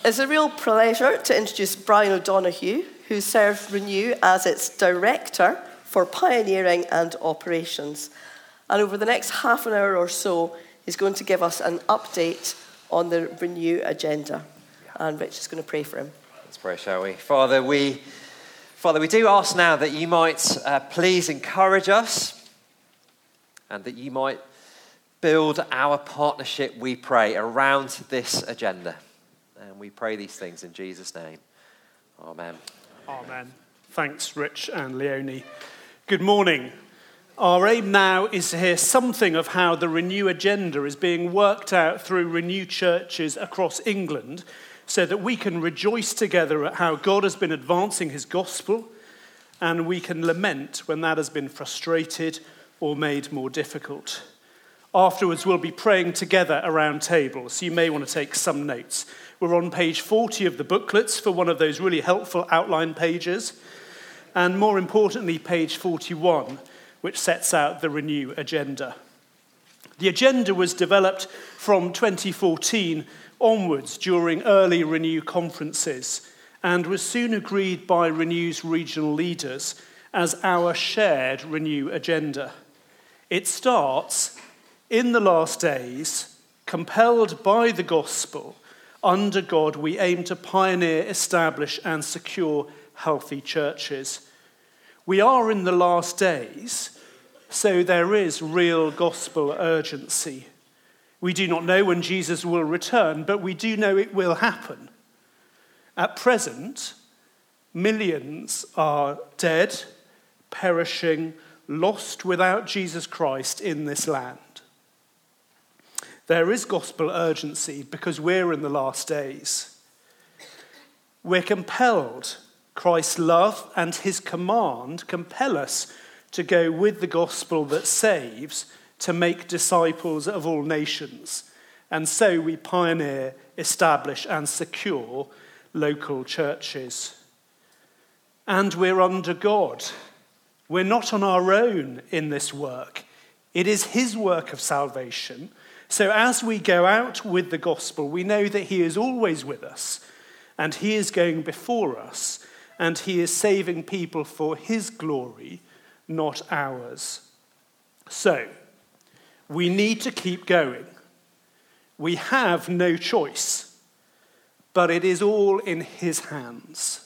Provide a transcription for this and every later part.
It's a real pleasure to introduce Brian O'Donoghue, who served Renew as its Director for Pioneering and Operations. And over the next half an hour or so, he's going to give us an update on the Renew agenda. And Rich is going to pray for him. Let's pray, shall we? Father, we do ask now that you might please encourage us and that you might build our partnership, we pray, around this agenda. And we pray these things in Jesus' name. Amen. Amen. Thanks, Rich and Leonie. Good morning. Our aim now is to hear something of how the Renew agenda is being worked out through Renew churches across England so that we can rejoice together at how God has been advancing his gospel and we can lament when that has been frustrated or made more difficult. Afterwards, we'll be praying together around tables, so you may want to take some notes. We're on page 40 of the booklets for one of those really helpful outline pages, and more importantly, page 41, which sets out the Renew agenda. The agenda was developed from 2014 onwards during early Renew conferences and was soon agreed by Renew's regional leaders as our shared Renew agenda. It starts, in the last days, compelled by the gospel, under God, we aim to pioneer, establish, and secure healthy churches. We are in the last days, so there is real gospel urgency. We do not know when Jesus will return, but we do know it will happen. At present, millions are dead, perishing, lost without Jesus Christ in this land. There is gospel urgency because we're in the last days. We're compelled. Christ's love and his command compel us to go with the gospel that saves, to make disciples of all nations. And so we pioneer, establish, and secure local churches. And we're under God. We're not on our own in this work. It is his work of salvation. So as we go out with the gospel, we know that he is always with us, and he is going before us, and he is saving people for his glory, not ours. So, we need to keep going. We have no choice, but it is all in his hands.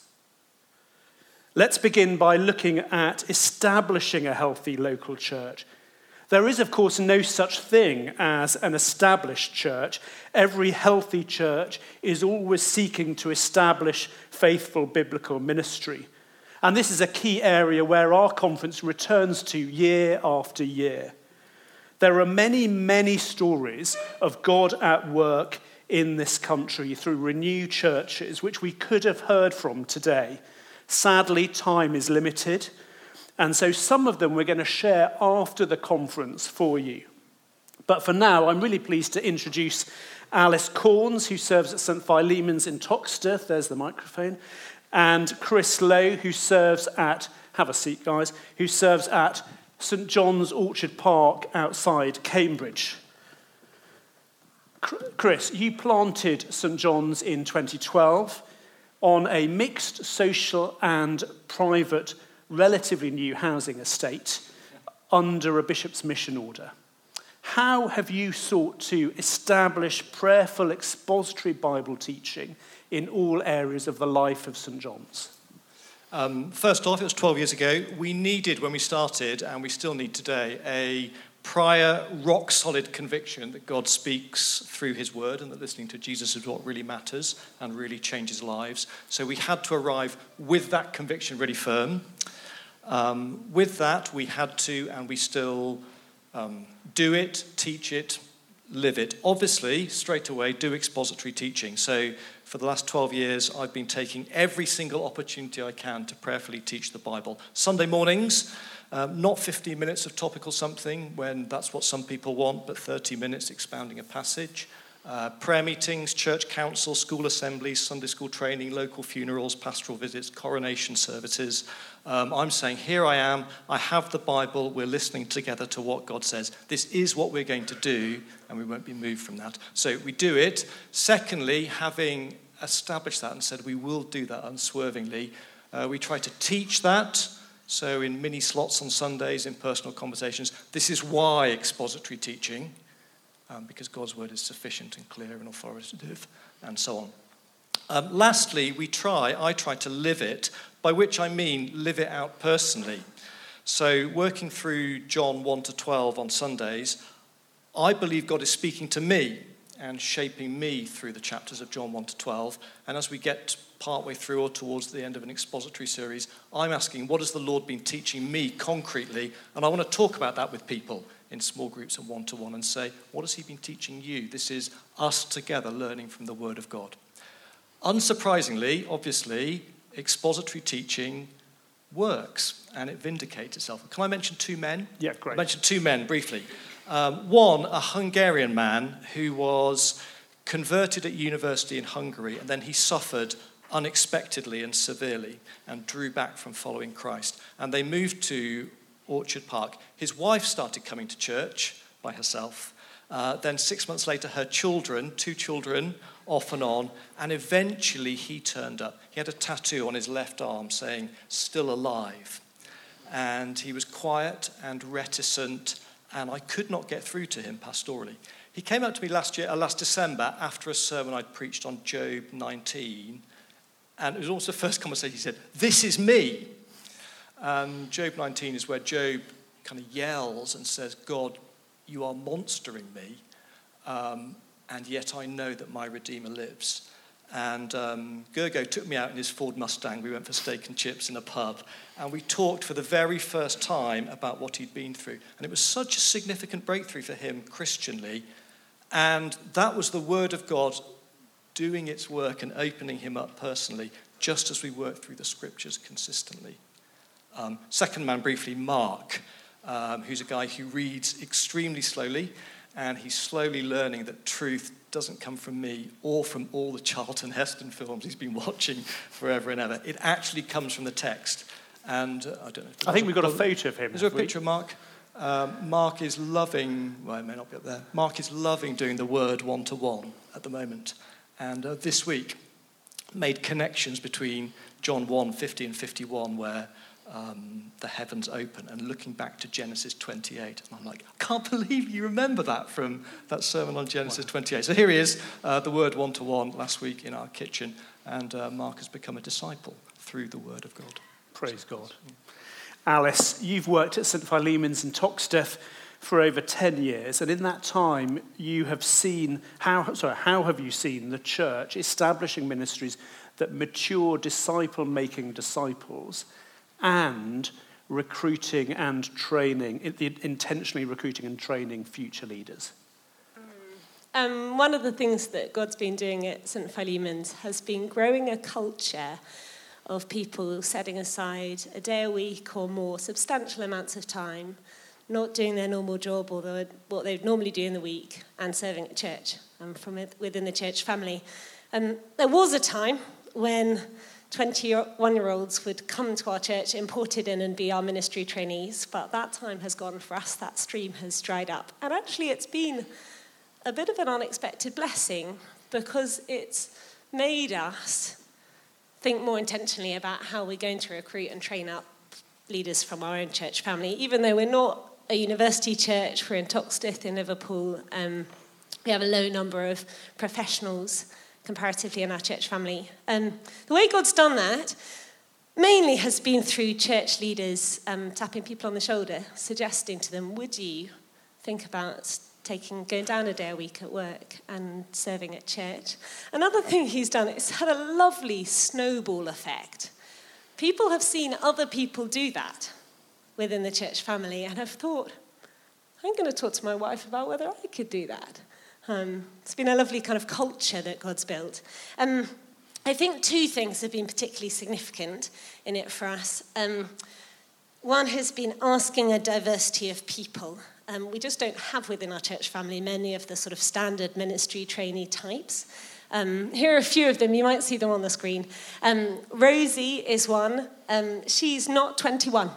Let's begin by looking at establishing a healthy local church. There is, of course, no such thing as an established church. Every healthy church is always seeking to establish faithful biblical ministry. And this is a key area where our conference returns to year after year. There are many, many stories of God at work in this country through Renew churches, which we could have heard from today. Sadly, time is limited. And so some of them we're going to share after the conference for you. But for now, I'm really pleased to introduce Alice Corns, who serves at St. Philemon's in Toxteth. There's the microphone. And Chris Lowe, who serves at, have a seat guys, who serves at St. John's Orchard Park outside Cambridge. Chris, you planted St. John's in 2012 on a mixed social and private relatively new housing estate under a bishop's mission order. How have you sought to establish prayerful expository Bible teaching in all areas of the life of St. John's? First off, it was 12 years ago. We needed, when we started, and we still need today, a prior rock-solid conviction that God speaks through his word and that listening to Jesus is what really matters and really changes lives. So we had to arrive with that conviction really firm. With that, we had to, and we still do it, teach it, live it. Obviously, straight away, do expository teaching. So for the last 12 years, I've been taking every single opportunity I can to prayerfully teach the Bible. Sunday mornings, not 15 minutes of topical something, when that's what some people want, but 30 minutes expounding a passage. Prayer meetings, church council, school assemblies, Sunday school training, local funerals, pastoral visits, coronation services. I'm saying, here I am, I have the Bible, we're listening together to what God says. This is what we're going to do, and we won't be moved from that. So we do it. Secondly, having established that and said we will do that unswervingly. We try to teach that. So in mini slots on Sundays, in personal conversations, this is why expository teaching, because God's word is sufficient and clear and authoritative, and so on. Lastly, I try to live it, by which I mean live it out personally. So working through John 1 to 12 on Sundays, I believe God is speaking to me and shaping me through the chapters of John 1 to 12. And as we get partway through or towards the end of an expository series, I'm asking, what has the Lord been teaching me concretely? And I want to talk about that with people in small groups and one-to-one and say, what has he been teaching you? This is us together learning from the Word of God. Unsurprisingly, obviously, expository teaching works and it vindicates itself. Can I mention two men? Yeah, great. I'll mention two men briefly. One, a Hungarian man who was converted at university in Hungary, and then he suffered unexpectedly and severely and drew back from following Christ. And they moved to Orchard Park. His wife started coming to church by herself. Then 6 months later, her children, 2 children, off and on, and eventually he turned up. He had a tattoo on his left arm saying, "Still alive." And he was quiet and reticent, and I could not get through to him pastorally. He came up to me last December, after a sermon I'd preached on Job 19, and it was also the first conversation. He said, "This is me." Job 19 is where Job kind of yells and says, "God, you are monstering me, and yet I know that my Redeemer lives." And Gergo took me out in his Ford Mustang. We went for steak and chips in a pub, and we talked for the very first time about what he'd been through. And it was such a significant breakthrough for him Christianly, and that was the Word of God doing its work and opening him up personally, just as we work through the Scriptures consistently. Second man, briefly, Mark, who's a guy who reads extremely slowly, and he's slowly learning that truth doesn't come from me or from all the Charlton Heston films he's been watching forever and ever. It actually comes from the text. And I don't know. I think we've got a photo of him. Is there a picture of Mark? Mark is loving, well, it may not be up there. Mark is loving doing the word one-to-one at the moment. And this week made connections between John 1:50 and 51, where the heavens open, and looking back to Genesis 28. And I'm like, I can't believe you remember that from that sermon on Genesis 28. So here he is, the word one-to-one last week in our kitchen, and Mark has become a disciple through the word of God. Praise God. Alice, you've worked at St Philemon's in Toxteth for over 10 years, and in that time you have seen, how have you seen the church establishing ministries that mature disciple-making disciples and recruiting and training, intentionally recruiting and training future leaders? One of the things that God's been doing at St Philemon's has been growing a culture of people setting aside a day a week or more, substantial amounts of time, not doing their normal job or what they'd normally do in the week, and serving at church from within the church family. There was a time when 21-year-olds would come to our church, imported in and be our ministry trainees, but that time has gone for us. That stream has dried up. And actually it's been a bit of an unexpected blessing, because it's made us think more intentionally about how we're going to recruit and train up leaders from our own church family. Even though we're not a university church, we're in Toxteth in Liverpool, we have a low number of professionals comparatively in our church family. The way God's done that mainly has been through church leaders tapping people on the shoulder, suggesting to them, would you think about going down a day a week at work and serving at church? Another thing he's done, it's had a lovely snowball effect. People have seen other people do that within the church family and have thought, I'm going to talk to my wife about whether I could do that. It's been a lovely kind of culture that God's built. I think 2 things have been particularly significant in it for us. One has been asking a diversity of people. We just don't have within our church family many of the sort of standard ministry trainee types. Here are a few of them. You might see them on the screen. Rosie is one. She's not 21.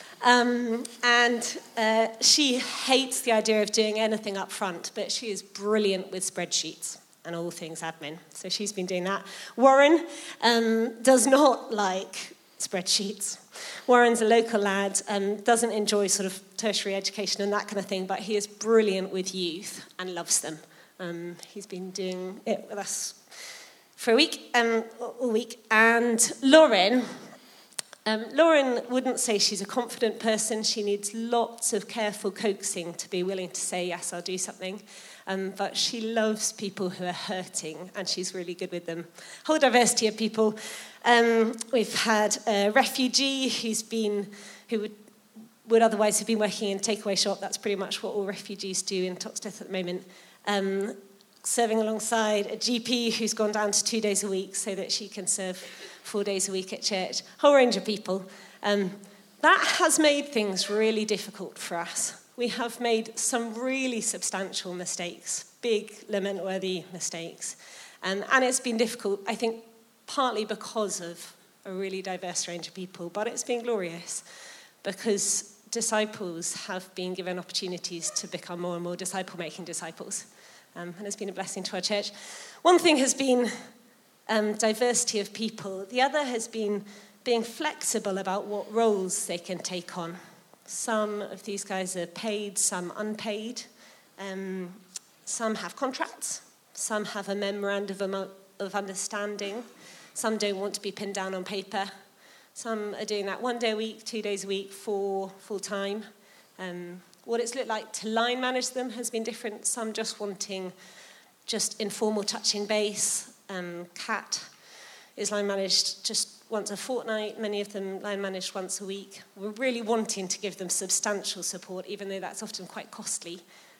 And she hates the idea of doing anything up front, but she is brilliant with spreadsheets. and all things admin. So she's been doing that. Warren does not like spreadsheets. Warren's a local lad, doesn't enjoy sort of tertiary education and that kind of thing, but he is brilliant with youth and loves them. He's been doing it with us for a week, all week. And Lauren wouldn't say she's a confident person. She needs lots of careful coaxing to be willing to say, yes, I'll do something. But she loves people who are hurting, and she's really good with them. Whole diversity of people. We've had a refugee who would otherwise have been working in a takeaway shop. That's pretty much what all refugees do in Toxteth at the moment. Serving alongside a GP who's gone down to 2 days a week so that she can serve 4 days a week at church. Whole range of people. That has made things really difficult for us. We have made some really substantial mistakes, big, lament-worthy mistakes. And it's been difficult, I think, partly because of a really diverse range of people, but it's been glorious because disciples have been given opportunities to become more and more disciple-making disciples. And it's been a blessing to our church. One thing has been diversity of people. The other has been being flexible about what roles they can take on. Some of these guys are paid, some unpaid. Some have contracts. Some have a memorandum of understanding. Some don't want to be pinned down on paper. Some are doing that 1 day a week, 2 days a week for full time. What it's looked like to line manage them has been different. Some just wanting just informal touching base. Kat is line managed just once a fortnight. Many of them line managed once a week. We're really wanting to give them substantial support, even though that's often quite costly.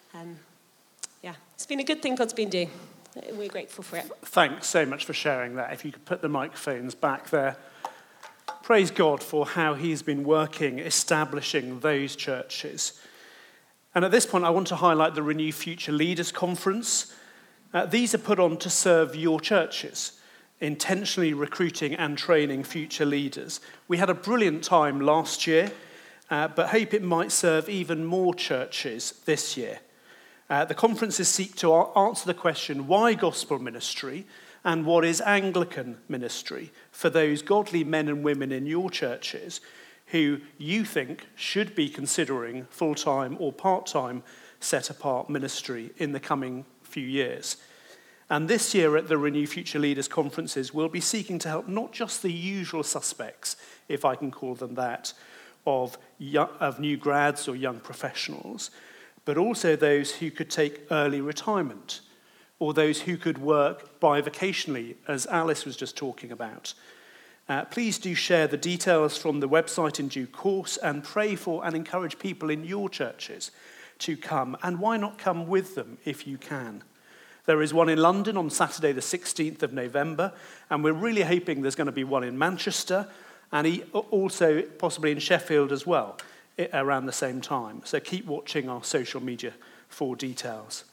It's been a good thing God's been doing. We're grateful for it. Thanks so much for sharing that. If you could put the microphones back there. Praise God for how he's been working, establishing those churches. And at this point, I want to highlight the Renew Future Leaders Conference. These are put on to serve your churches, intentionally recruiting and training future leaders. We had a brilliant time last year, but hope it might serve even more churches this year. The conferences seek to answer the question, why gospel ministry and what is Anglican ministry for those godly men and women in your churches who you think should be considering full-time or part-time set-apart ministry in the coming few years. And this year at the Renew Future Leaders Conferences, we'll be seeking to help not just the usual suspects, if I can call them that, of new grads or young professionals, but also those who could take early retirement, or those who could work bivocationally, as Alice was just talking about. Please do share the details from the website in due course and pray for and encourage people in your churches to come. And why not come with them if you can? There is one in London on Saturday the 16th of November, and we're really hoping there's going to be one in Manchester and also possibly in Sheffield as well around the same time. So keep watching our social media for details.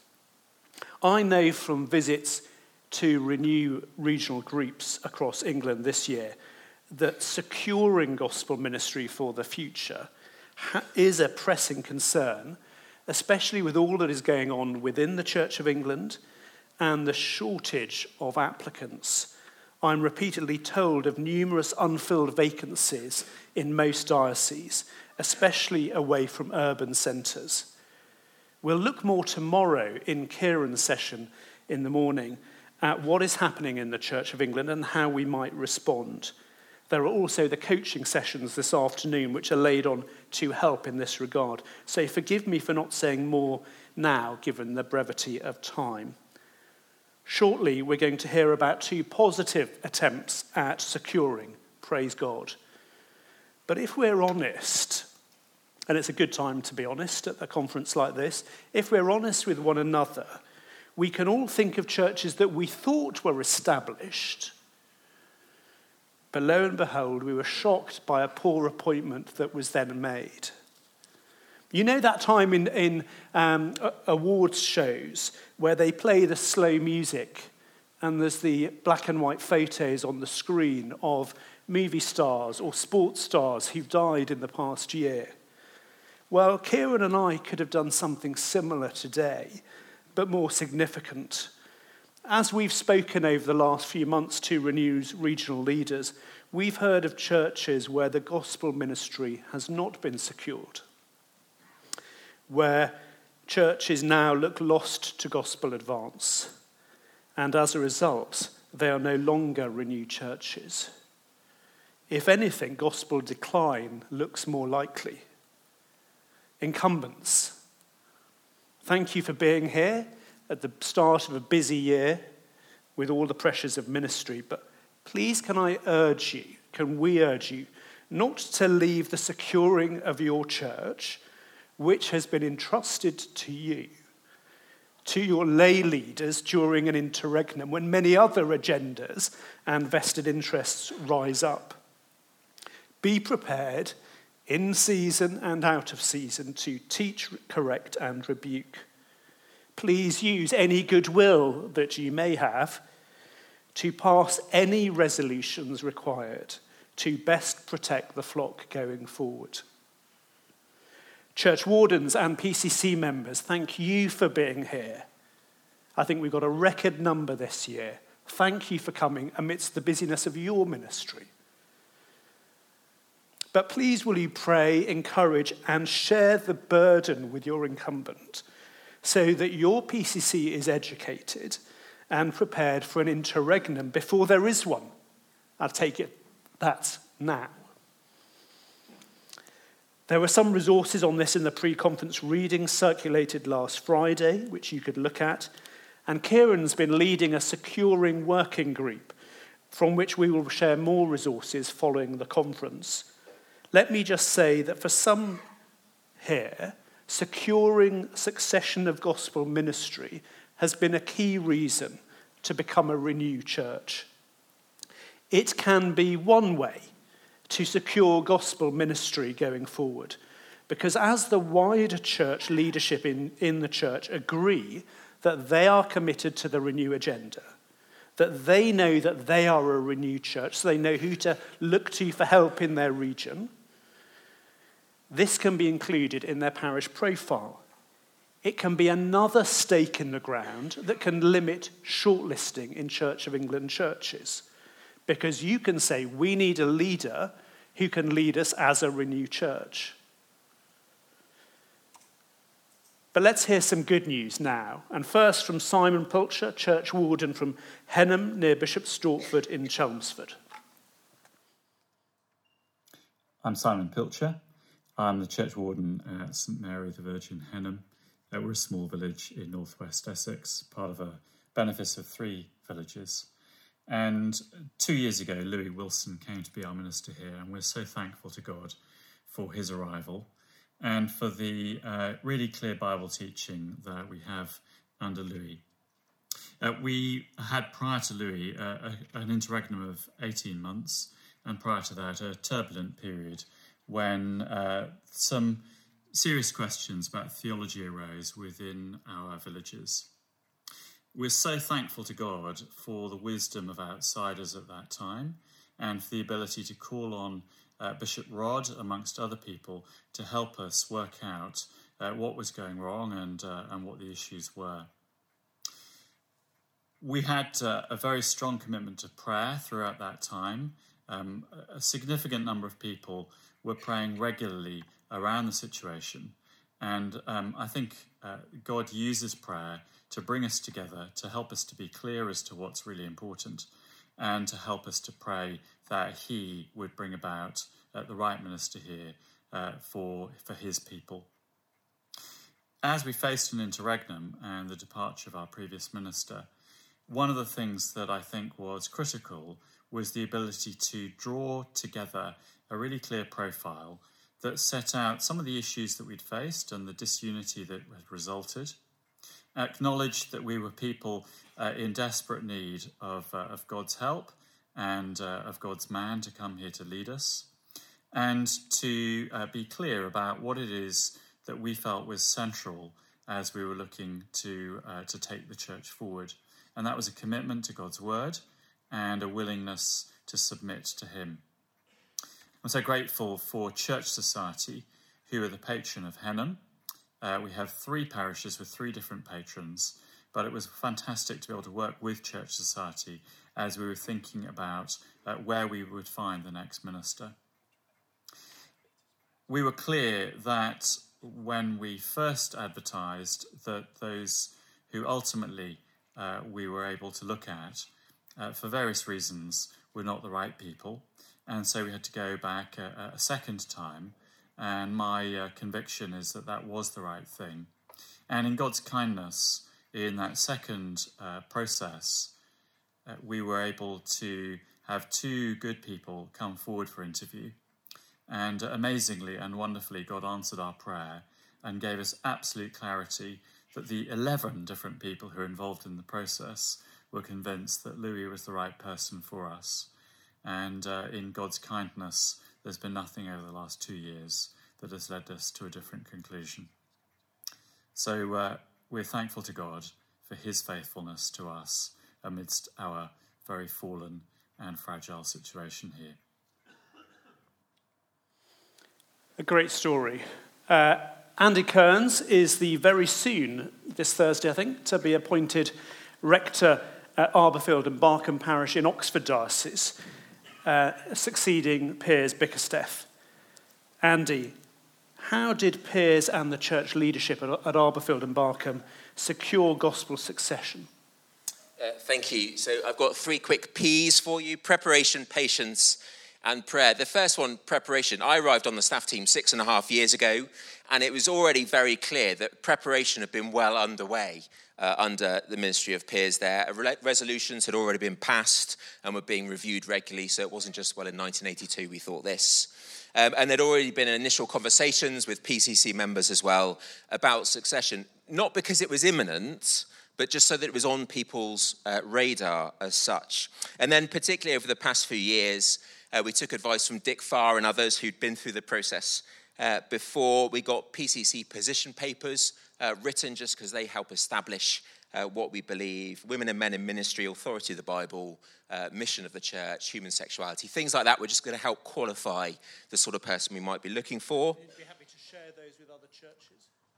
I know from visits to Renew regional groups across England this year that securing gospel ministry for the future is a pressing concern, especially with all that is going on within the Church of England and the shortage of applicants. I'm repeatedly told of numerous unfilled vacancies in most dioceses, especially away from urban centres. We'll look more tomorrow in Kieran's session in the morning at what is happening in the Church of England and how we might respond. There are also the coaching sessions this afternoon which are laid on to help in this regard. So forgive me for not saying more now, given the brevity of time. Shortly, we're going to hear about 2 positive attempts at securing, praise God. But if we're honest, and it's a good time to be honest at a conference like this, if we're honest with one another, we can all think of churches that we thought were established, but lo and behold, we were shocked by a poor appointment that was then made. You know that time in awards shows where they play the slow music and there's the black and white photos on the screen of movie stars or sports stars who've died in the past year? Well, Kieran and I could have done something similar today, but more significant. As we've spoken over the last few months to Renew's regional leaders, we've heard of churches where the gospel ministry has not been secured, where churches now look lost to gospel advance, and as a result, they are no longer Renew churches. If anything, gospel decline looks more likely. Incumbents, thank you for being here at the start of a busy year with all the pressures of ministry, but please can we urge you not to leave the securing of your church, which has been entrusted to you, to your lay leaders during an interregnum when many other agendas and vested interests rise up. Be prepared in season and out of season to teach, correct, and rebuke. Please use any goodwill that you may have to pass any resolutions required to best protect the flock going forward. Church wardens and PCC members, thank you for being here. I think we've got a record number this year. Thank you for coming amidst the busyness of your ministry. But please will you pray, encourage, and share the burden with your incumbent so that your PCC is educated and prepared for an interregnum before there is one. I take it that's now. There were some resources on this in the pre-conference reading circulated last Friday, which you could look at. And Kieran's been leading a securing working group from which we will share more resources following the conference. Let me just say that for some here, securing succession of gospel ministry has been a key reason to become a Renew church. It can be one way to secure gospel ministry going forward, because as the wider church leadership in the church agree that they are committed to the Renew agenda, that they know that they are a Renew church, so they know who to look to for help in their region, this can be included in their parish profile. It can be another stake in the ground that can limit shortlisting in Church of England churches. Because you can say, we need a leader who can lead us as a Renew church. But let's hear some good news now. And first from Simon Pilcher, church warden from Henham near Bishop Stortford in Chelmsford. I'm Simon Pilcher. I'm the church warden at St Mary the Virgin Henham. We're a small village in northwest Essex, part of a benefice of 3 villages. And 2 years ago, Louis Wilson came to be our minister here, and we're so thankful to God for his arrival and for the really clear Bible teaching that we have under Louis. We had, prior to Louis, an interregnum of 18 months, and prior to that, a turbulent period when some serious questions about theology arose within our villages. We're so thankful to God for the wisdom of outsiders at that time and for the ability to call on Bishop Rod, amongst other people, to help us work out what was going wrong and what the issues were. We had a very strong commitment to prayer throughout that time. A significant number of people were praying regularly around the situation. And I think God uses prayer to bring us together, to help us to be clear as to what's really important, and to help us to pray that he would bring about the right minister here for his people. As we faced an interregnum and the departure of our previous minister, one of the things that I think was critical was the ability to draw together a really clear profile that set out some of the issues that we'd faced and the disunity that had resulted, acknowledged that we were people in desperate need of God's help and of God's man to come here to lead us, and to be clear about what it is that we felt was central as we were looking to take the church forward. And that was a commitment to God's word and a willingness to submit to him. I'm so grateful for Church Society, who are the patron of Henham. We have 3 parishes with 3 different patrons, but it was fantastic to be able to work with Church Society as we were thinking about where we would find the next minister. We were clear that when we first advertised that those who ultimately we were able to look at, for various reasons, were not the right people. And so we had to go back a second time. And my conviction is that that was the right thing. And in God's kindness, in that second process, we were able to have two good people come forward for interview. And amazingly and wonderfully, God answered our prayer and gave us absolute clarity that the 11 different people who were involved in the process were convinced that Louis was the right person for us. And in God's kindness, there's been nothing over the last 2 years that has led us to a different conclusion. So we're thankful to God for his faithfulness to us amidst our very fallen and fragile situation here. A great story. Andy Kearns is the very soon, this Thursday I think, to be appointed rector at Arborfield and Barkham Parish in Oxford Diocese, succeeding Piers Bickersteth. Andy, how did Piers and the church leadership at Arborfield and Barkham secure gospel succession? Thank you. So I've got 3 quick P's for you: preparation, patience, and prayer. The first one, preparation. I arrived on the staff team 6.5 years ago, and it was already very clear that preparation had been well underway under the ministry of Piers there. Resolutions had already been passed and were being reviewed regularly, so it wasn't just, well, in 1982 we thought this. And there'd already been initial conversations with PCC members as well about succession, not because it was imminent, but just so that it was on people's radar as such. And then particularly over the past few years, we took advice from Dick Farr and others who'd been through the process before. We got PCC position papers written just because they help establish what we believe: women and men in ministry, authority of the Bible, mission of the church, human sexuality, things like that. We're just going to help qualify the sort of person we might be looking for. You'd be happy to share those with other churches?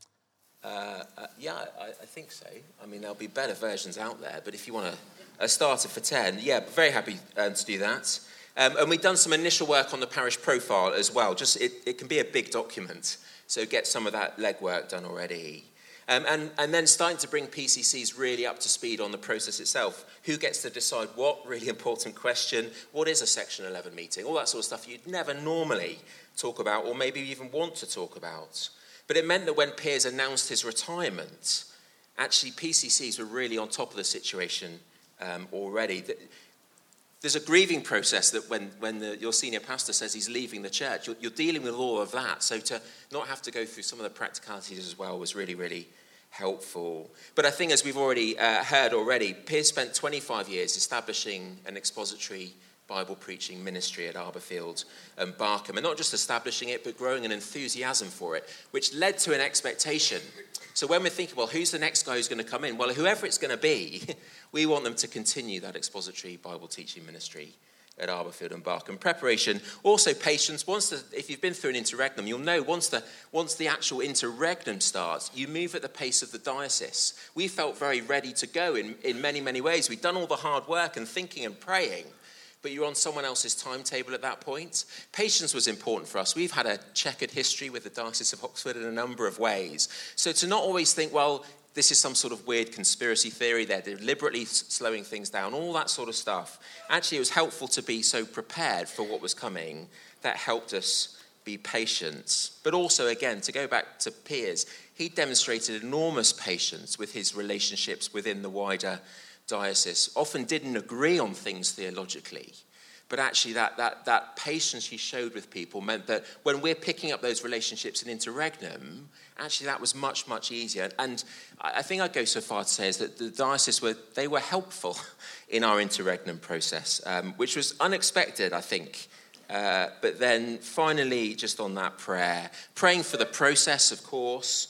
Yeah, I think so. I mean, there'll be better versions out there, but if you want a starter for 10, yeah, very happy to do that. And we've done some initial work on the parish profile as well. Just it can be a big document, so get some of that legwork done already. And then starting to bring PCCs really up to speed on the process itself. Who gets to decide what? Really important question. What is a Section 11 meeting? All that sort of stuff you'd never normally talk about, or maybe even want to talk about. But it meant that when Piers announced his retirement, actually PCCs were really on top of the situation already. There's a grieving process that when your senior pastor says he's leaving the church, you're dealing with all of that. So to not have to go through some of the practicalities as well was really, really helpful. But I think, as we've already heard already, Piers spent 25 years establishing an expository Bible preaching ministry at Arborfield and Barkham, and not just establishing it, but growing an enthusiasm for it, which led to an expectation. So when we're thinking, well, who's the next guy who's going to come in? Well, whoever it's going to be, we want them to continue that expository Bible teaching ministry at Arborfield and Barkham. Preparation, also patience. If you've been through an interregnum, you'll know once the actual interregnum starts, you move at the pace of the diocese. We felt very ready to go in many, many ways. We'd done all the hard work and thinking and praying, but you're on someone else's timetable at that point. Patience was important for us. We've had a checkered history with the Diocese of Oxford in a number of ways. So to not always think, well, this is some sort of weird conspiracy theory, they're deliberately slowing things down, all that sort of stuff. Actually, it was helpful to be so prepared for what was coming. That helped us be patient. But also, again, to go back to Piers, he demonstrated enormous patience with his relationships within the wider diocese. Often didn't agree on things theologically, but actually that patience he showed with people meant that when we're picking up those relationships in interregnum, actually that was much, much easier. And I think I'd go so far to say is that the diocese were helpful in our interregnum process, which was unexpected, I think. But then finally, just on that praying for the process, of course,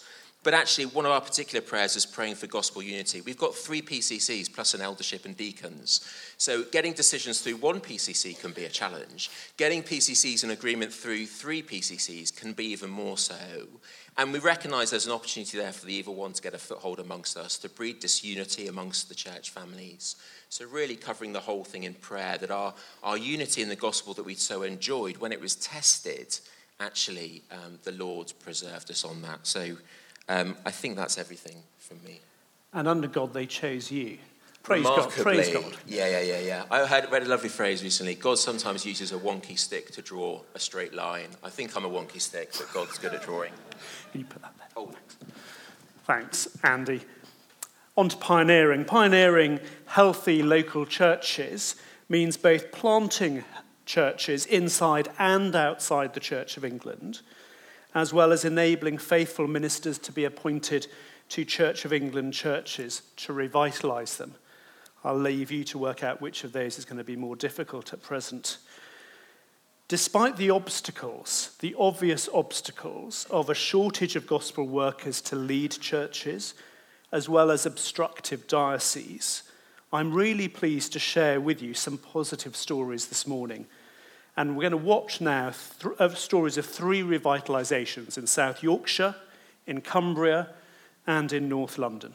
But actually, one of our particular prayers is praying for gospel unity. We've got 3 PCCs plus an eldership and deacons. So getting decisions through one PCC can be a challenge. Getting PCCs in agreement through 3 PCCs can be even more so. And we recognise there's an opportunity there for the evil one to get a foothold amongst us, to breed disunity amongst the church families. So really covering the whole thing in prayer, that our unity in the gospel that we so enjoyed, when it was tested, actually the Lord preserved us on that. So I think that's everything from me. And under God, they chose you. Praise God. Praise God. Yeah. I read a lovely phrase recently. God sometimes uses a wonky stick to draw a straight line. I think I'm a wonky stick, but God's good at drawing. Can you put that there? Oh, thanks. Thanks, Andy. On to pioneering. Pioneering healthy local churches means both planting churches inside and outside the Church of England, as well as enabling faithful ministers to be appointed to Church of England churches to revitalise them. I'll leave you to work out which of those is going to be more difficult at present. Despite the obstacles, the obvious obstacles of a shortage of gospel workers to lead churches, as well as obstructive dioceses, I'm really pleased to share with you some positive stories this morning. And we're going to watch now stories of 3 revitalisations in South Yorkshire, in Cumbria, and in North London.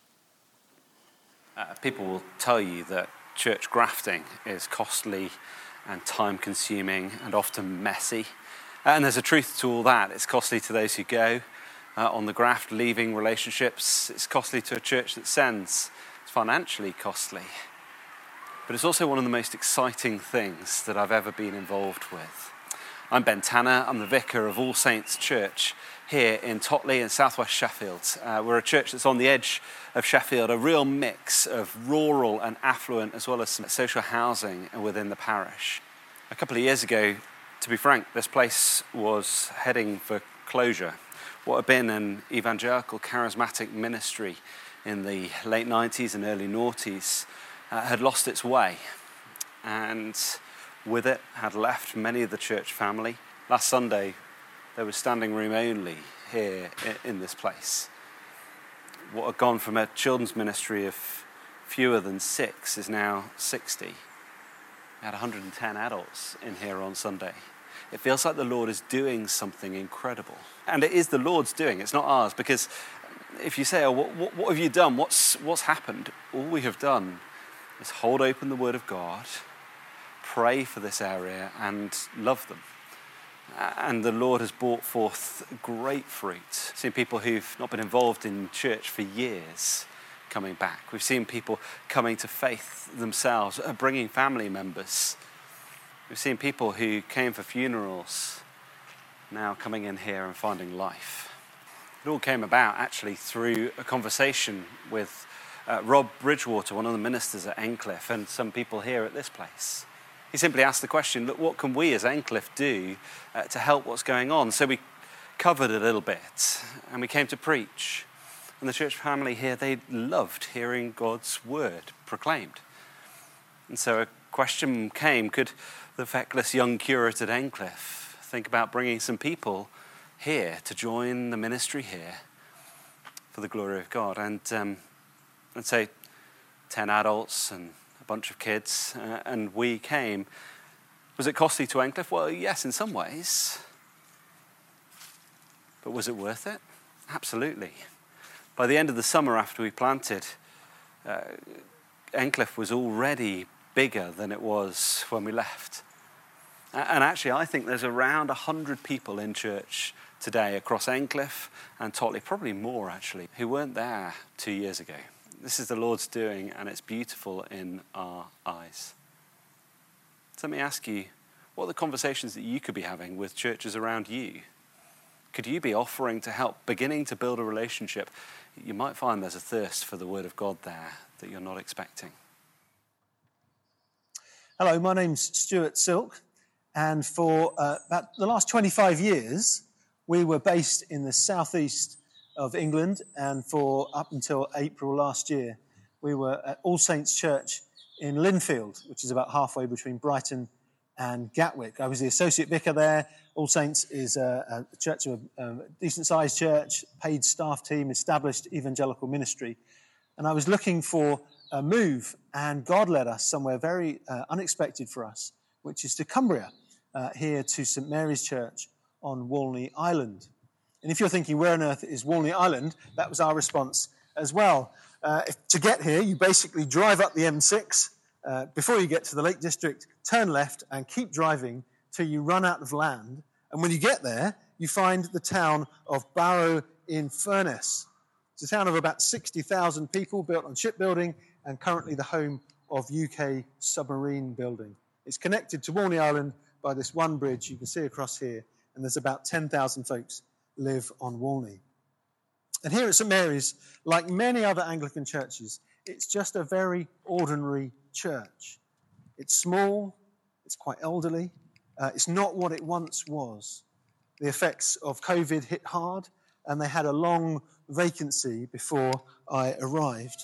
People will tell you that church grafting is costly and time-consuming and often messy. And there's a truth to all that. It's costly to those who go on the graft, leaving relationships. It's costly to a church that sends. It's financially costly. But it's also one of the most exciting things that I've ever been involved with. I'm Ben Tanner. I'm the vicar of All Saints Church here in Totley in southwest Sheffield. We're a church that's on the edge of Sheffield, a real mix of rural and affluent, as well as some social housing within the parish. A couple of years ago, to be frank, this place was heading for closure. What had been an evangelical charismatic ministry in the late 90s and early noughties had lost its way, and with it had left many of the church family. Last Sunday, there was standing room only here in this place. What had gone from a children's ministry of fewer than 6 is now 60. We had 110 adults in here on Sunday. It feels like the Lord is doing something incredible. And it is the Lord's doing, it's not ours, because if you say, oh, what have you done? What's happened? All we have done is hold open the Word of God, pray for this area, and love them. And the Lord has brought forth great fruit. We've seen people who've not been involved in church for years coming back. We've seen people coming to faith themselves, bringing family members. We've seen people who came for funerals now coming in here and finding life. It all came about actually through a conversation with Rob Bridgewater, one of the ministers at Endcliffe, and some people here at this place. He simply asked the question, look, what can we as Endcliffe do to help what's going on? So we covered a little bit and we came to preach. And the church family here, they loved hearing God's word proclaimed. And so a question came, could the feckless young curate at Endcliffe think about bringing some people here to join the ministry here for the glory of God? And let's say 10 adults and a bunch of kids, and we came. Was it costly to Endcliffe? Well, yes, in some ways. But was it worth it? Absolutely. By the end of the summer after we planted, Endcliffe was already bigger than it was when we left. And actually, I think there's around 100 people in church today across Endcliffe and Totley, probably more actually, who weren't there 2 years ago. This is the Lord's doing, and it's beautiful in our eyes. So let me ask you, what are the conversations that you could be having with churches around you? Could you be offering to help, beginning to build a relationship? You might find there's a thirst for the word of God there that you're not expecting. Hello, my name's Stuart Silk, and for about the last 25 years, we were based in the southeast of England, and for up until April last year, we were at All Saints Church in Linfield, which is about halfway between Brighton and Gatwick. I was the associate vicar there. All Saints is a church, a decent-sized church, paid staff team, established evangelical ministry. And I was looking for a move, and God led us somewhere very unexpected for us, which is to Cumbria, here to St Mary's Church on Walney Island. And if you're thinking, where on earth is Walney Island? That was our response as well. To get here, you basically drive up the M6. Before you get to the Lake District, turn left and keep driving till you run out of land. And when you get there, you find the town of Barrow-in-Furness. It's a town of about 60,000 people, built on shipbuilding, and currently the home of UK submarine building. It's connected to Walney Island by this one bridge you can see across here, and there's about 10,000 folks live on Walney. And here at St Mary's, like many other Anglican churches, it's just a very ordinary church. It's small, it's quite elderly, it's not what it once was. The effects of COVID hit hard, and they had a long vacancy before I arrived.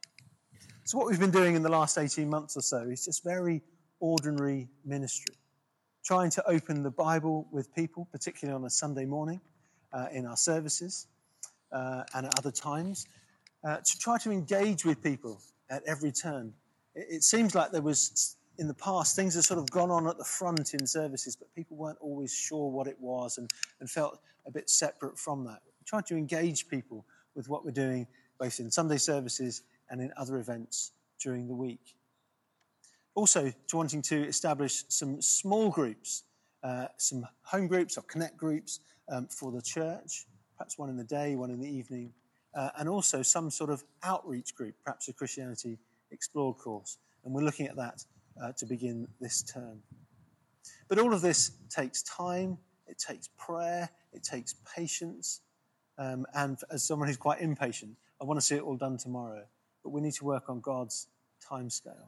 So what we've been doing in the last 18 months or so is just very ordinary ministry, trying to open the Bible with people, particularly on a Sunday morning in our services and at other times, to try to engage with people at every turn. It seems like there was, in the past, things have sort of gone on at the front in services, but people weren't always sure what it was and felt a bit separate from that. We're trying to engage people with what we're doing, both in Sunday services and in other events during the week. Also, to wanting to establish some small groups, some home groups or connect groups for the church, perhaps one in the day, one in the evening, and also some sort of outreach group, perhaps a Christianity Explored course. And we're looking at that to begin this term. But all of this takes time, it takes prayer, it takes patience, and as someone who's quite impatient, I want to see it all done tomorrow. But we need to work on God's timescale.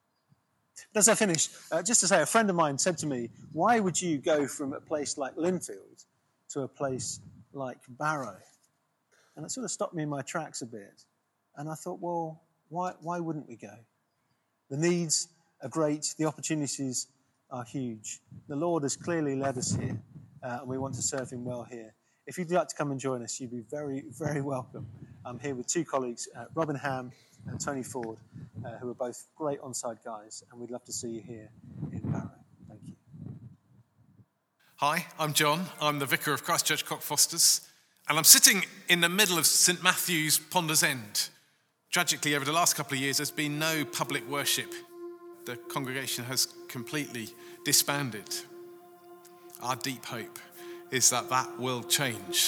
But as I finish, just to say, a friend of mine said to me, why would you go from a place like Linfield to a place like Barrow? And it sort of stopped me in my tracks a bit. And I thought, well, why wouldn't we go? The needs are great. The opportunities are huge. The Lord has clearly led us here, and we want to serve him well here. If you'd like to come and join us, you'd be very, very welcome. I'm here with two colleagues, Robin Ham and Tony Ford, who are both great on-side guys, and we'd love to see you here in Barrow. Thank you. Hi, I'm John. I'm the vicar of Christ Church Cockfosters, and I'm sitting in the middle of St Matthew's Ponders End. Tragically, over the last couple of years, there's been no public worship. The congregation has completely disbanded. Our deep hope is that that will change.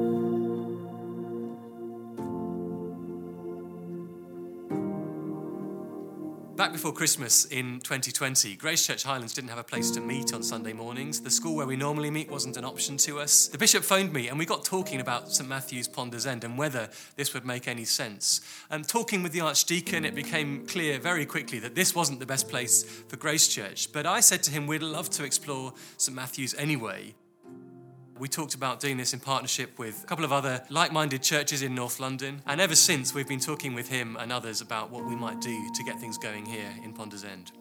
Back before Christmas in 2020, Grace Church Highlands didn't have a place to meet on Sunday mornings. The school where we normally meet wasn't an option to us. The bishop phoned me and we got talking about St Matthew's Ponders End and whether this would make any sense. Talking with the Archdeacon, it became clear very quickly that this wasn't the best place for Grace Church. But I said to him, we'd love to explore St Matthew's anyway. We talked about doing this in partnership with a couple of other like-minded churches in North London. And ever since, we've been talking with him and others about what we might do to get things going here in Ponders End.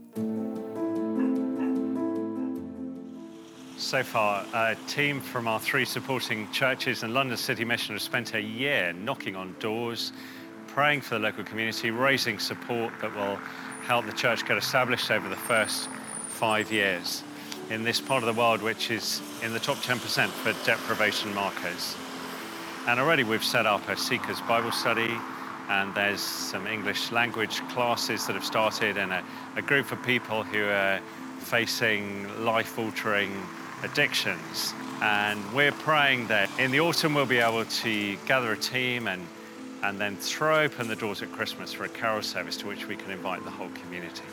So far, a team from our 3 supporting churches and London City Mission have spent a year knocking on doors, praying for the local community, raising support that will help the church get established over the first 5 years in this part of the world, which is in the top 10% for deprivation markers. And already we've set up a Seekers Bible study, and there's some English language classes that have started, and a group of people who are facing life-altering addictions. And we're praying that in the autumn we'll be able to gather a team and then throw open the doors at Christmas for a carol service to which we can invite the whole community.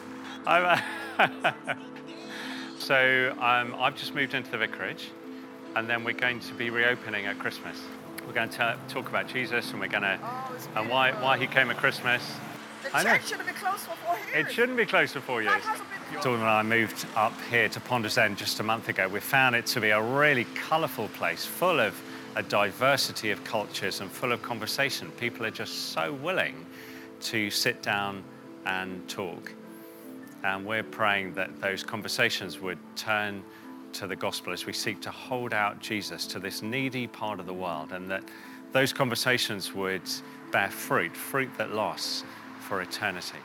So I've just moved into the vicarage, and then we're going to be reopening at Christmas. We're going to talk about Jesus, and we're going to and why he came at Christmas. The church shouldn't be closed for 4 years. It shouldn't be closed for 4 years. Dawn and I moved up here to Ponders End just a month ago. We found it to be a really colourful place, full of a diversity of cultures and full of conversation. People are just so willing to sit down and talk. And we're praying that those conversations would turn to the gospel as we seek to hold out Jesus to this needy part of the world, and that those conversations would bear fruit that lasts for eternity.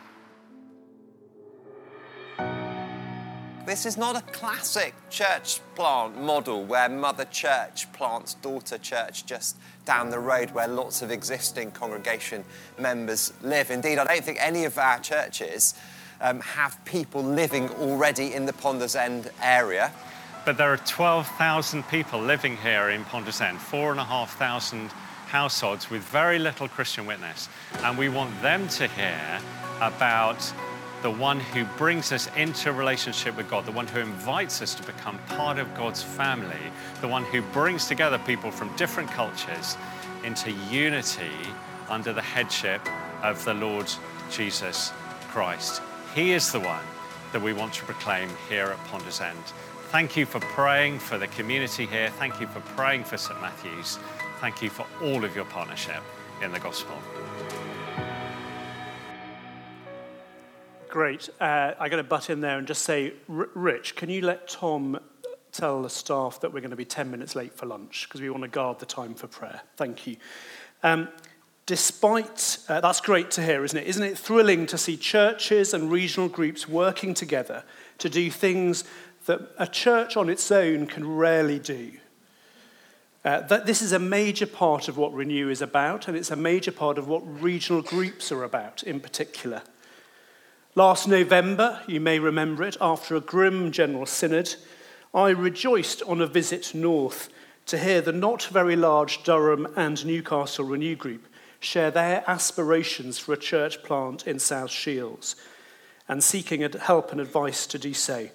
This is not a classic church plant model where Mother Church plants Daughter Church just down the road where lots of existing congregation members live. Indeed, I don't think any of our churches have people living already in the Ponders End area. But there are 12,000 people living here in Ponders End, 4,500 households with very little Christian witness. And we want them to hear about the one who brings us into a relationship with God, the one who invites us to become part of God's family, the one who brings together people from different cultures into unity under the headship of the Lord Jesus Christ. He is the one that we want to proclaim here at Ponders End. Thank you for praying for the community here. Thank you for praying for St. Matthew's. Thank you for all of your partnership in the gospel. Great. I'm going to butt in there and just say, Rich, can you let Tom tell the staff that we're going to be 10 minutes late for lunch because we want to guard the time for prayer. Thank you. That's great to hear, isn't it? Isn't it thrilling to see churches and regional groups working together to do things that a church on its own can rarely do? That this is a major part of what Renew is about, and it's a major part of what regional groups are about in particular. Last November, you may remember it, after a grim General Synod, I rejoiced on a visit north to hear the not very large Durham and Newcastle Renew Group share their aspirations for a church plant in South Shields and seeking help and advice to do so.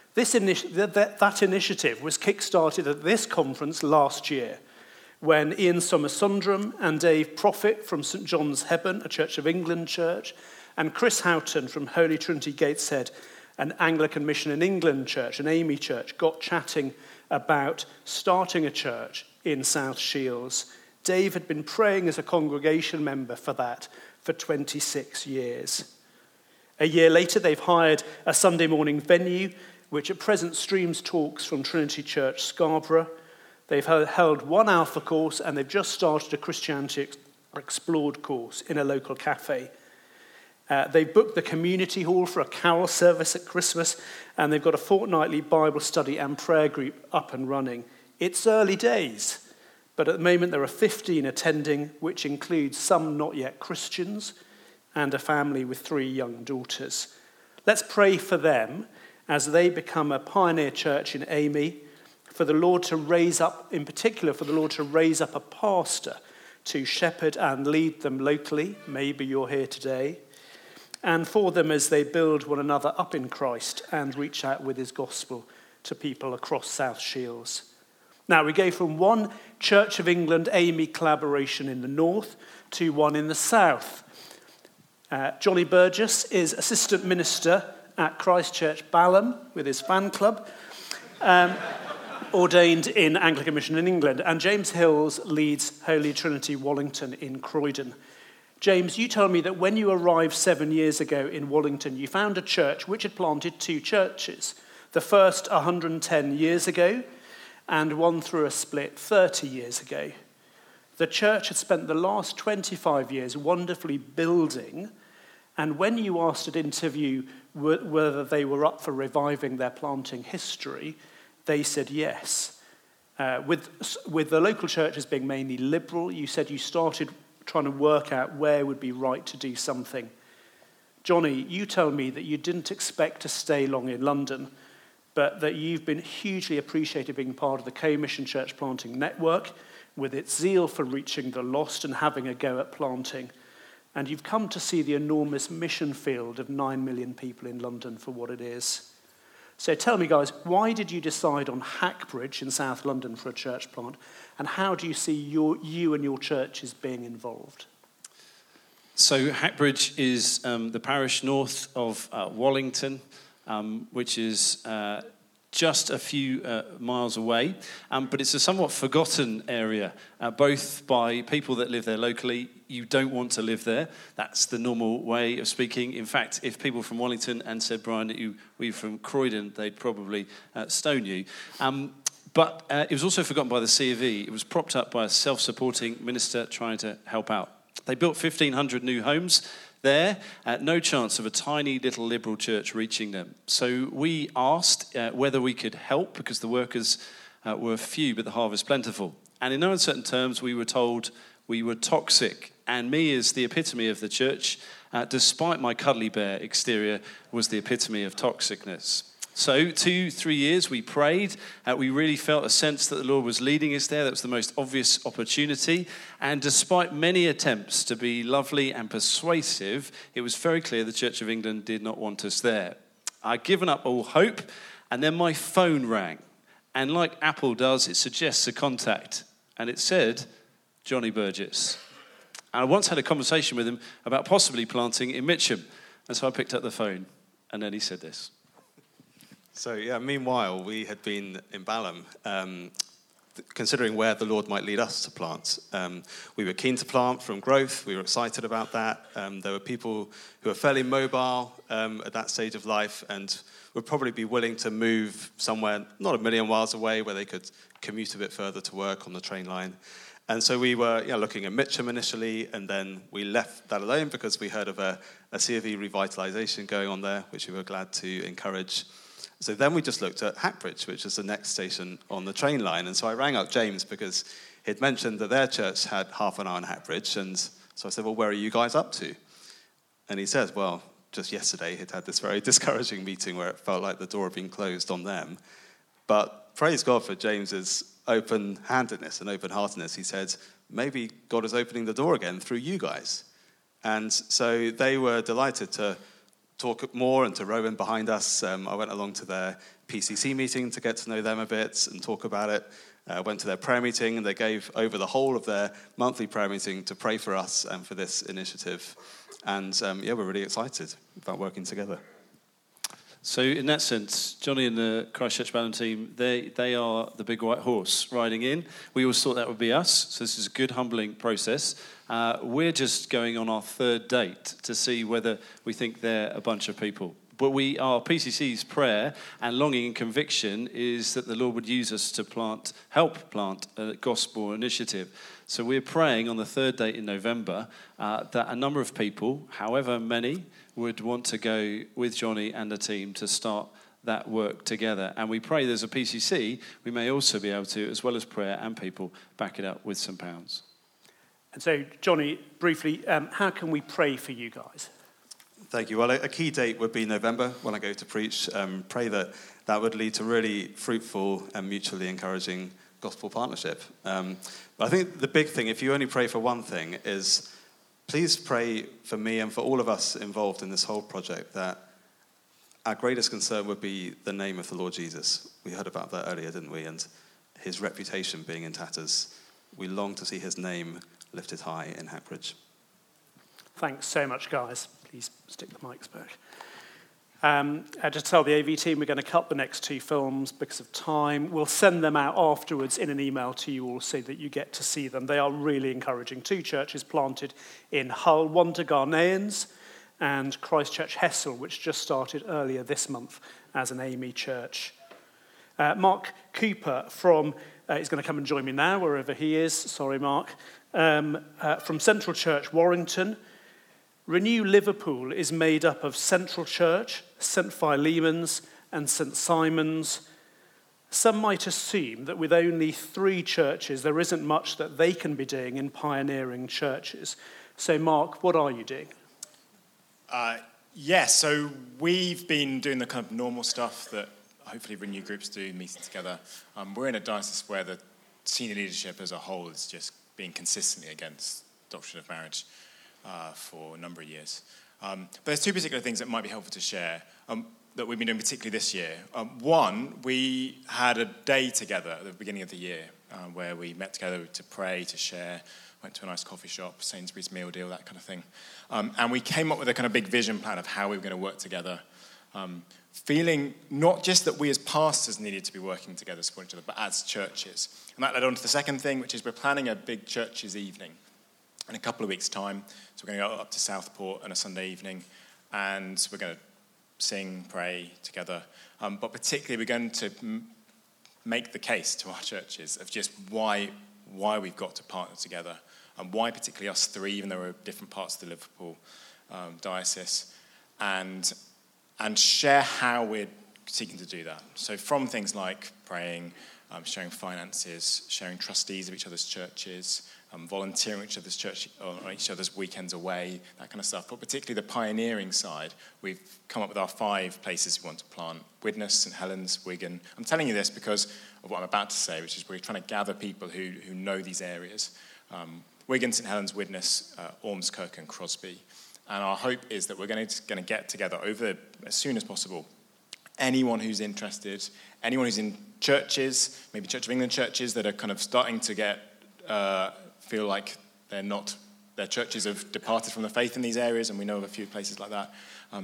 That initiative was kick-started at this conference last year when Ian Somersundram and Dave Prophet from St John's Hebburn, a Church of England church, and Chris Houghton from Holy Trinity Gateshead, an Anglican Mission in England church, an AME church, got chatting about starting a church in South Shields. Dave had been praying as a congregation member for that for 26 years. A year later, they've hired a Sunday morning venue, which at present streams talks from Trinity Church Scarborough. They've held one Alpha course, and they've just started a Christianity Explored course in a local cafe. They've booked the community hall for a carol service at Christmas, and they've got a fortnightly Bible study and prayer group up and running. It's early days, but at the moment there are 15 attending, which includes some not yet Christians and a family with 3 young daughters. Let's pray for them as they become a pioneer church in AME, for the Lord to raise up, in particular, for the Lord to raise up a pastor to shepherd and lead them locally. Maybe you're here today. And for them as they build one another up in Christ and reach out with his gospel to people across South Shields. Now, we go from one Church of England AME collaboration in the north to one in the south. Johnny Burgess is assistant minister at Christ Church Balham with his fan club, ordained in Anglican Mission in England. And James Hills leads Holy Trinity Wallington in Croydon. James, you told me that when you arrived 7 years ago in Wallington, you found a church which had planted 2 churches. The first 110 years ago, and one through a split 30 years ago. The church had spent the last 25 years wonderfully building, and when you asked at interview whether they were up for reviving their planting history, they said yes. With the local churches being mainly liberal, you said you started trying to work out where would be right to do something. Johnny, you told me that you didn't expect to stay long in London, but that you've been hugely appreciated being part of the Co-Mission Church Planting Network with its zeal for reaching the lost and having a go at planting. And you've come to see the enormous mission field of 9 million people in London for what it is. So tell me, guys, why did you decide on Hackbridge in South London for a church plant? And how do you see you and your churches being involved? So Hackbridge is the parish north of Wallington, which is just a few miles away, but it's a somewhat forgotten area, both by people that live there locally. You don't want to live there. That's the normal way of speaking. In fact, if people from Wellington and said, Brian, that you were from Croydon, they'd probably stone you. But it was also forgotten by the C of E. It was propped up by a self-supporting minister trying to help out. They built 1,500 new homes there, no chance of a tiny little liberal church reaching them. So we asked whether we could help, because the workers were few but the harvest plentiful. And in no uncertain terms, we were told we were toxic. And me, as the epitome of the church, despite my cuddly bear exterior, was the epitome of toxicness. So 2-3 years we prayed. We really felt a sense that the Lord was leading us there. That was the most obvious opportunity. And despite many attempts to be lovely and persuasive, it was very clear the Church of England did not want us there. I'd given up all hope, and then my phone rang. And like Apple does, it suggests a contact. And it said, Johnny Burgess. And I once had a conversation with him about possibly planting in Mitcham. And so I picked up the phone, and then he said this. So, meanwhile, we had been in Balham, considering where the Lord might lead us to plant. We were keen to plant from growth. We were excited about that. There were people who were fairly mobile at that stage of life and would probably be willing to move somewhere not a million miles away where they could commute a bit further to work on the train line. And so we were looking at Mitcham initially, and then we left that alone because we heard of a C of E revitalisation going on there, which we were glad to encourage. So then we just looked at Hackbridge, which is the next station on the train line. And so I rang up James because he'd mentioned that their church had half an hour in Hackbridge. And so I said, well, where are you guys up to? And he said, well, just yesterday he'd had this very discouraging meeting where it felt like the door had been closed on them. But praise God for James's open-handedness and open-heartedness. He said, maybe God is opening the door again through you guys. And so they were delighted to talk more and to row in behind us. I went along to their PCC meeting to get to know them a bit and talk about it. Went to their prayer meeting, and they gave over the whole of their monthly prayer meeting to pray for us and for this initiative. And we're really excited about working together. So in that sense, Johnny and the Christchurch Balham team, they are the big white horse riding in. We always thought that would be us, so this is a good, humbling process. We're just going on our third date to see whether we think they're a bunch of people. But our PCC's prayer and longing and conviction is that the Lord would use us to help plant a gospel initiative. So we're praying on the third date in November that a number of people, however many, would want to go with Johnny and the team to start that work together. And we pray there's a PCC, we may also be able to, as well as prayer and people, back it up with some pounds. And so, Johnny, briefly, how can we pray for you guys? Thank you. Well, a key date would be November when I go to preach. Pray that would lead to really fruitful and mutually encouraging gospel partnership. But I think the big thing, if you only pray for one thing, is please pray for me and for all of us involved in this whole project that our greatest concern would be the name of the Lord Jesus. We heard about that earlier, didn't we? And his reputation being in tatters. We long to see his name lifted high in Hackbridge. Thanks so much, guys. Please stick the mics back. Just tell the AV team we're going to cut the next two films because of time. We'll send them out afterwards in an email to you all so that you get to see them. They are really encouraging. 2 churches planted in Hull, one to Ghanaians, and Christchurch Hessel, which just started earlier this month as an AME church. Mark Cooper is going to come and join me now, wherever he is. Sorry, Mark. From Central Church, Warrington. Renew Liverpool is made up of Central Church, St Philemon's and St Simon's. Some might assume that with only 3 churches, there isn't much that they can be doing in pioneering churches. So Mark, what are you doing? So we've been doing the kind of normal stuff that hopefully Renew groups do, meeting together. We're in a diocese where the senior leadership as a whole is just being consistently against doctrine of marriage for a number of years. But there's 2 particular things that might be helpful to share that we've been doing particularly this year. One, we had a day together at the beginning of the year where we met together to pray, to share, went to a nice coffee shop, Sainsbury's meal deal, that kind of thing. And we came up with a kind of big vision plan of how we were going to work together feeling not just that we as pastors needed to be working together, supporting each other, but as churches. And that led on to the second thing, which is we're planning a big churches evening in a couple of weeks' time. So we're going to go up to Southport on a Sunday evening, and we're going to sing, pray together. But particularly we're going to make the case to our churches of just why we've got to partner together, and why particularly us three, even though we're different parts of the Liverpool diocese, and share how we're seeking to do that. So from things like praying, sharing finances, sharing trustees of each other's churches, volunteering at each other's church on each other's weekends away, that kind of stuff. But particularly the pioneering side, we've come up with our 5 places we want to plant: Widnes, St Helens, Wigan. I'm telling you this because of what I'm about to say, which is we're trying to gather people who know these areas. Wigan, St Helens, Widnes, Ormskirk and Crosby. And our hope is that we're going to get together as soon as possible. Anyone who's interested, anyone who's in churches, maybe Church of England churches that are kind of starting to feel like their churches have departed from the faith in these areas, and we know of a few places like that,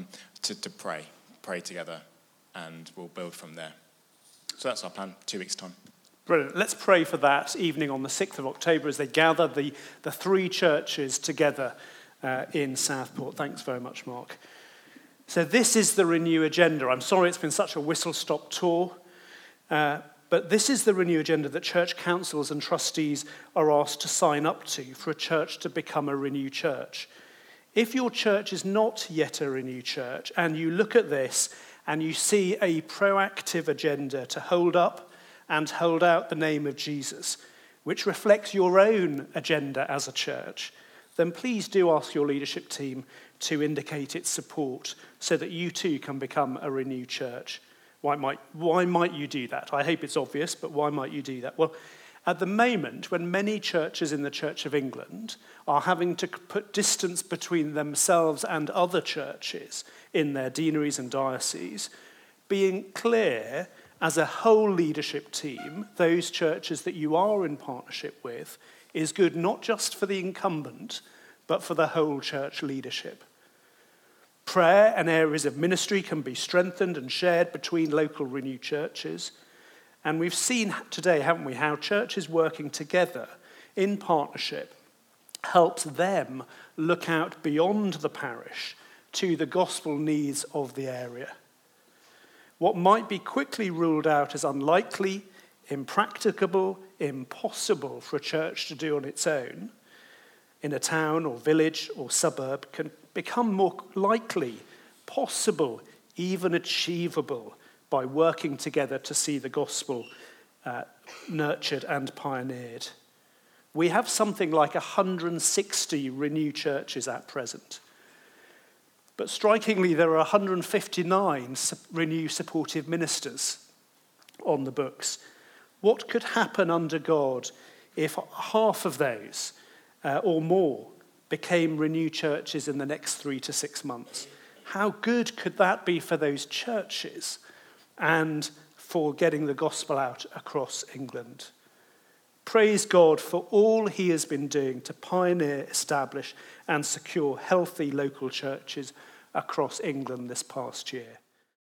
to pray together, and we'll build from there. So that's our plan, 2 weeks' time. Brilliant. Let's pray for that evening on the 6th of October as they gather the 3 churches together in Southport. Thanks very much, Mark. So this is the Renew agenda. I'm sorry it's been such a whistle-stop tour, but this is the Renew agenda that church councils and trustees are asked to sign up to for a church to become a Renew church. If your church is not yet a Renew church, and you look at this and you see a proactive agenda to hold up and hold out the name of Jesus, which reflects your own agenda as a church, then please do ask your leadership team to indicate its support so that you too can become a Renew church. Why might you do that? I hope it's obvious, but why might you do that? Well, at the moment, when many churches in the Church of England are having to put distance between themselves and other churches in their deaneries and dioceses, being clear as a whole leadership team, those churches that you are in partnership with, is good not just for the incumbent, but for the whole church leadership. Prayer and areas of ministry can be strengthened and shared between local Renew churches. And we've seen today, haven't we, how churches working together in partnership helps them look out beyond the parish to the gospel needs of the area. What might be quickly ruled out as unlikely, impracticable, impossible for a church to do on its own in a town or village or suburb can become more likely, possible, even achievable by working together to see the gospel nurtured and pioneered. We have something like 160 Renew churches at present. But strikingly, there are 159 Renew supportive ministers on the books. What could happen under God if half of those or more became Renew churches in the next 3 to 6 months? How good could that be for those churches and for getting the gospel out across England? Praise God for all he has been doing to pioneer, establish and secure healthy local churches across England this past year.